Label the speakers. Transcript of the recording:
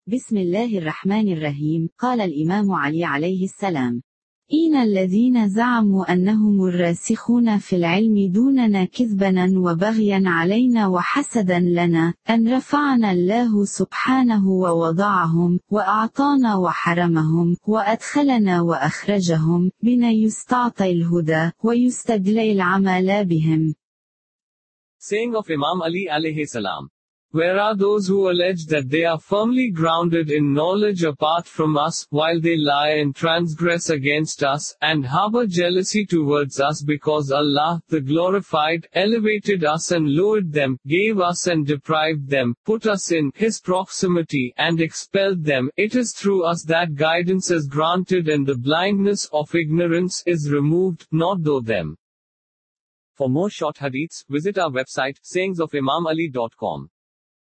Speaker 1: بسم الله الرحمن الرحيم. قال الإمام علي عليه السلام: إن الذين زعموا أنهم الراسخون في العلم دوننا كذبا وبغيا علينا وحسدا لنا، أن رفعنا الله سبحانه ووضعهم، وأعطانا وحرمهم، وأدخلنا وأخرجهم، بنا يستعطي الهدى، ويستدلي العمل بهم.
Speaker 2: Saying of Imam Ali alayhi salam. Where are those who allege that they are firmly grounded in knowledge apart from us, while they lie and transgress against us, and harbor jealousy towards us because Allah, the glorified, elevated us and lowered them, gave us and deprived them, put us in His proximity, and expelled them? It is through us that guidance is granted and the blindness of ignorance is removed, not through them. For more short hadiths, visit our website, sayingsofimamali.com.